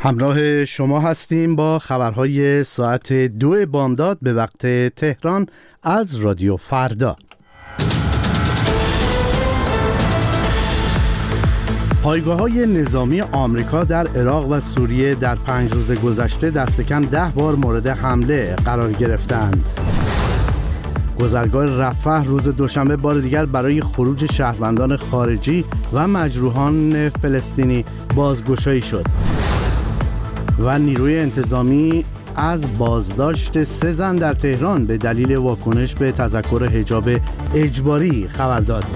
همراه شما هستیم با خبرهای ساعت 2 بامداد به وقت تهران از رادیو فردا. پایگاه‌های نظامی آمریکا در عراق و سوریه در 5 روز گذشته دست کم 10 بار مورد حمله قرار گرفتند. گذرگاه رفح روز دوشنبه بار دیگر برای خروج شهروندان خارجی و مجروحان فلسطینی بازگشایی شد و نیروی انتظامی از بازداشت 3 زن در تهران به دلیل واکنش به تذکر حجاب اجباری خبر داد.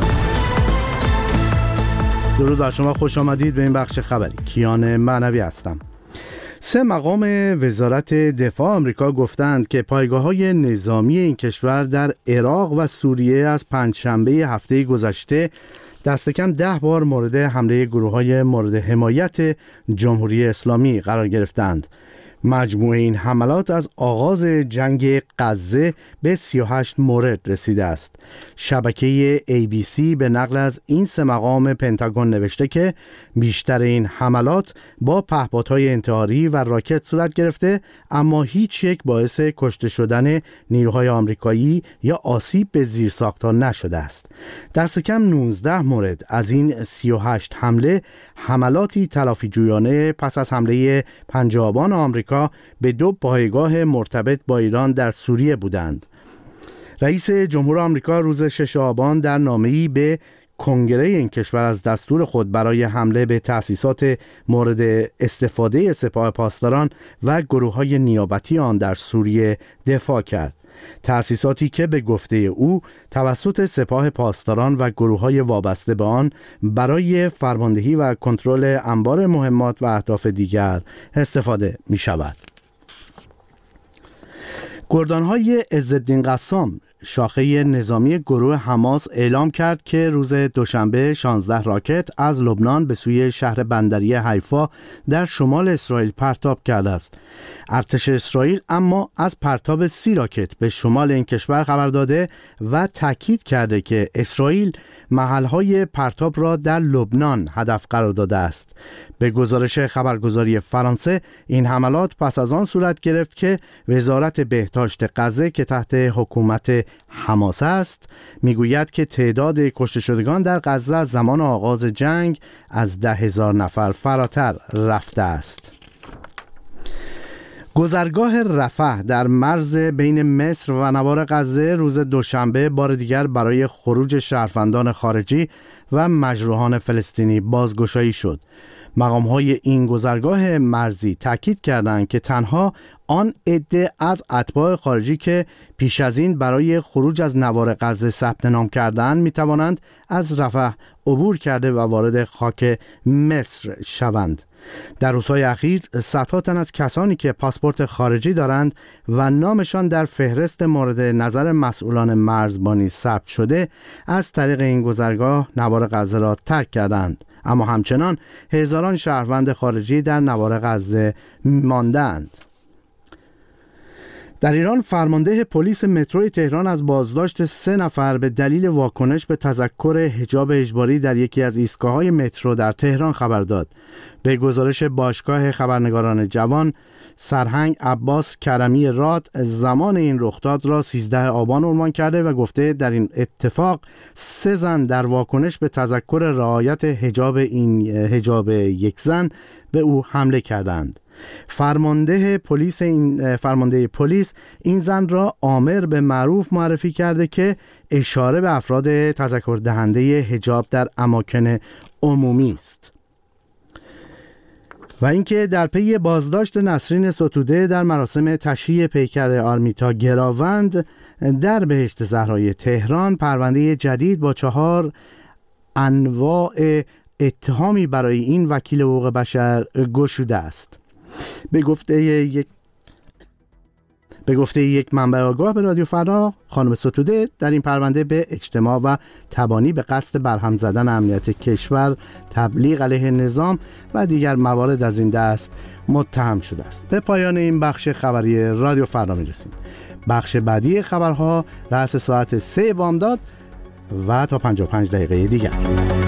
درود بر شما، خوش آمدید به این بخش خبری. کیان معنوی هستم. 3 مقام وزارت دفاع آمریکا گفتند که پایگاه‌های نظامی این کشور در عراق و سوریه از پنجشنبه هفته گذشته دست کم 10 بار مورد حمله گروه‌های مورد حمایت جمهوری اسلامی قرار گرفتند. مجموع این حملات از آغاز جنگ غزه به 38 مورد رسیده است. شبکه ABC به نقل از این 3 مقام پنتاگون نوشته که بیشتر این حملات با پهپادهای انتحاری و راکت صورت گرفته، اما هیچ یک باعث کشته شدن نیروهای آمریکایی یا آسیب به زیرساخت‌ها نشده است. دست کم 19 مورد از این 38 حمله حملاتی تلافی جویانه پس از حمله 5 آبان آمریکا به 2 پایگاه مرتبط با ایران در سوریه بودند. رئیس جمهور آمریکا روز 6 آبان در نامه‌ای به کنگره این کشور از دستور خود برای حمله به تأسیسات مورد استفاده سپاه پاسداران و گروه‌های نیابتی آن در سوریه دفاع کرد. تأسیساتی که به گفته او توسط سپاه پاسداران و گروه‌های وابسته به آن برای فرماندهی و کنترل انبار مهمات و اهداف دیگر استفاده می شود. گردان‌های عزالدین قسام، شاخه نظامی گروه حماس، اعلام کرد که روز دوشنبه 16 راکت از لبنان به سوی شهر بندری حیفا در شمال اسرائیل پرتاب کرده است. ارتش اسرائیل اما از پرتاب 30 راکت به شمال این کشور خبر داده و تاکید کرده که اسرائیل محل‌های پرتاب را در لبنان هدف قرار داده است. به گزارش خبرگزاری فرانسه، این حملات پس از آن صورت گرفت که وزارت بهداشت غزه که تحت حکومت حماس است میگوید که تعداد کشته شدگان در غزه از زمان آغاز جنگ از 10,000 نفر فراتر رفته است. گذرگاه رفح در مرز بین مصر و نوار غزه روز دوشنبه بار دیگر برای خروج شهروندان خارجی و مجروحان فلسطینی بازگشایی شد. مقام‌های این گذرگاه مرزی تاکید کردند که تنها آن عده از اتباع خارجی که پیش از این برای خروج از نوار غزه ثبت نام کردند می‌توانند از رفح عبور کرده و وارد خاک مصر شوند. در روزهای اخیر صدها تن از کسانی که پاسپورت خارجی دارند و نامشان در فهرست مورد نظر مسئولان مرزبانی ثبت شده از طریق این گذرگاه نوار غزه را ترک کردند، اما همچنان هزاران شهروند خارجی در نوار غزه ماندند. در ایران فرمانده پلیس مترو تهران از بازداشت 3 نفر به دلیل واکنش به تذکر حجاب اجباری در یکی از ایستگاه‌های مترو در تهران خبر داد. به گزارش باشگاه خبرنگاران جوان، سرهنگ عباس کرمی راد زمان این رخداد را 13 آبان عنوان کرده و گفته در این اتفاق 3 زن در واکنش به تذکر رعایت حجاب یک زن به او حمله کردند. فرمانده پلیس این زن را آمر به معروف معرفی کرده که اشاره به افراد تذکر دهنده حجاب در اماکن عمومی است. و اینکه در پی بازداشت نسرین ستوده در مراسم تشییع پیکر آرمیتا گراوند در بهشت زهرای تهران، پرونده جدید با 4 انواع اتهامی برای این وکیل حقوق بشر گشوده است. به گفته یک منبع آگاه به رادیو فردا، خانم ستوده در این پرونده به اجتماع و تبانی به قصد برهم زدن امنیت کشور، تبلیغ علیه نظام و دیگر موارد از این دست متهم شده است. به پایان این بخش خبری رادیو فردا میرسیم. بخش بعدی خبرها رأس ساعت 3 بامداد و تا 55 دقیقه دیگر.